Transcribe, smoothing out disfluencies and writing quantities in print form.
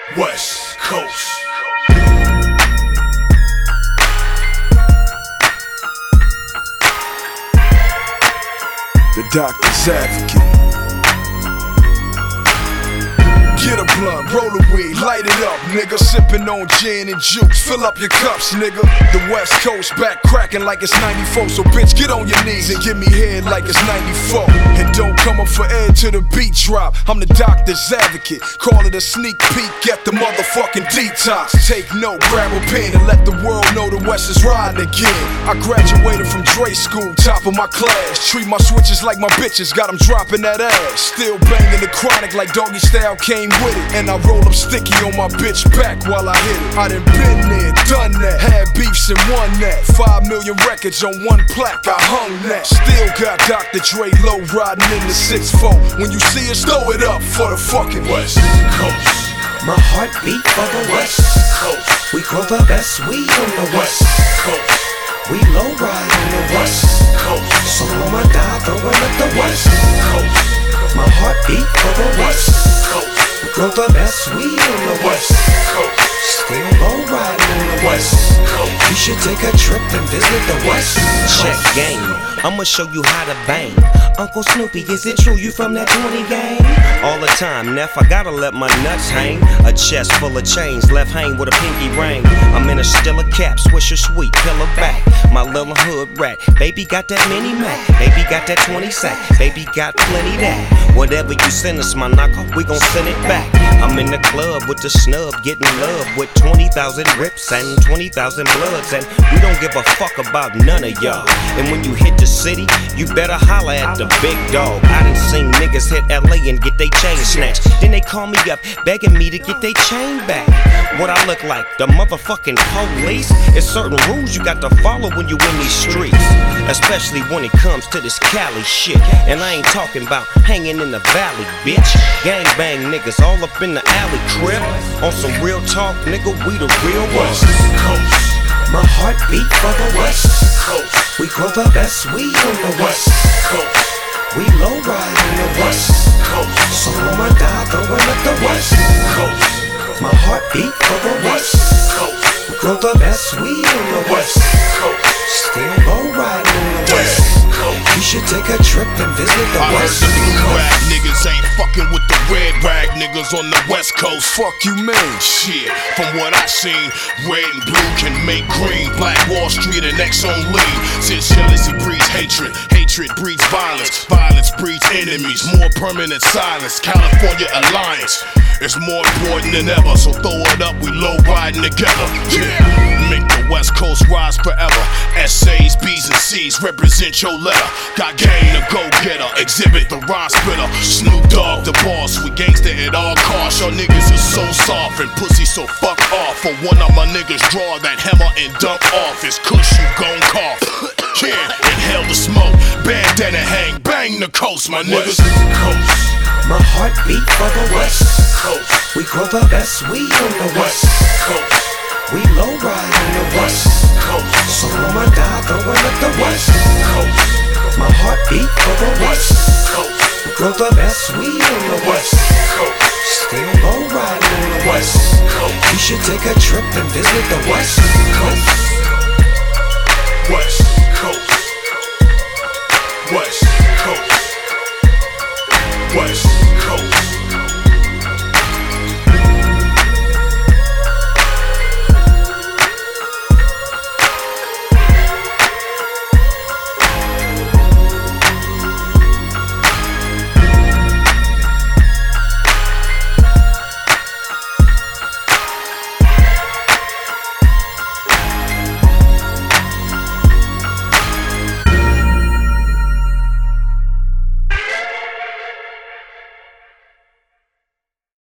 West Coast. The Doctor's Advocate. Get a blunt, roll a weed, light it up, nigga. Sippin' on gin and juice, fill up your cups, nigga. The West Coast back crackin' like it's 94. So bitch, get on your knees and give me head like it's 94. And don't come up for air till the beat drop. I'm the Doctor's Advocate, call it a sneak peek at the motherfucking detox. Take note, grab a pen and let the world know the West is riding again. I graduated from Dre school, top of my class. Treat my switches like my bitches, got them dropping that ass. Still banging the chronic like Doggy Style came with it. And I roll up sticky on my bitch back while I hit it. I done been there, done that, had beefs and won that. 5 million records on one plaque, I hung that. Still got Dr. Dre low riding in the 6-4. When you see us, throw it up for the fucking West Coast. My heart beat for the West Coast. We grow the best weed on the West Coast. We low ride on the West Coast. So I'ma die throwing up the West Coast. My heart beat for the West Coast. We grow the best weed on the West Coast. Still low riding on the West Coast. You should take a trip and visit the West Coast. Check game, I'ma show you how to bang. Uncle Snoopy, is it true you from that 20 gang? All the time, Neff, I gotta let my nuts hang. A chest full of chains, left hang with a pinky ring. I'm in a Stella cap, Swisher Sweet, pillar back. My little hood rat, baby got that mini Mac. Baby got that 20 sack, baby got plenty that. Whatever you send us, my knocker, we gon' send it back. I'm in the club with the snub, getting love with 20,000 rips and 20,000 bloods. And we don't give a fuck about none of y'all. And when you hit the city, you better holler at the big dog. I done seen niggas hit LA and get they chain snatched. Then they call me up, begging me to get they chain back. What I look like, the motherfucking police? It's certain rules you got to follow when you in these streets. Especially when it comes to this Cali shit. And I ain't talking about hanging in the valley, bitch. Gang bang niggas all up in the alley crib. On some real talk, nigga, we the real West Coast. My heart beat for the West Coast. We grow the best weed on the West Coast. We low ride on the West Coast. So I'ma die throwing up the West Coast. My heart beat for the West Coast. We grow the best weed on the West Coast. Still low riding on the West Coast. You should take a trip and visit the West Coast. Coast. Rap niggas ain't fucking with the red rag niggas on the West Coast. Fuck you, man. Shit, from what I seen, red and blue can make green. Black Wall Street and X on lean. Since jealousy breeds hatred, hatred breeds violence, violence breeds enemies. More permanent silence. California alliance is more important than ever. So throw it up, we low riding together. Yeah, make the West Coast rise forever. Essays, B's and C's represent your letter. Got game to go getter, exhibit the rhyme spitter. Snoop Dogg the boss, we gangsta at all costs. Y'all niggas is so soft and pussy, so fuck off. For one of my niggas draw that hammer and dunk off. It's kush you gon' cough. Yeah, inhale the smoke, bandana hang, bang the coast, my niggas. Coast. My heart beat for the West Coast. We grow the best weed on the West Coast. We low ride on the West Coast. So I'ma die throwing up the West Coast. My heart beat for the West Coast. We grow the best weed on the West Coast. Still low riding on the West Coast. You should take a trip and visit the West Coast. West Coast. West Coast. West Coast.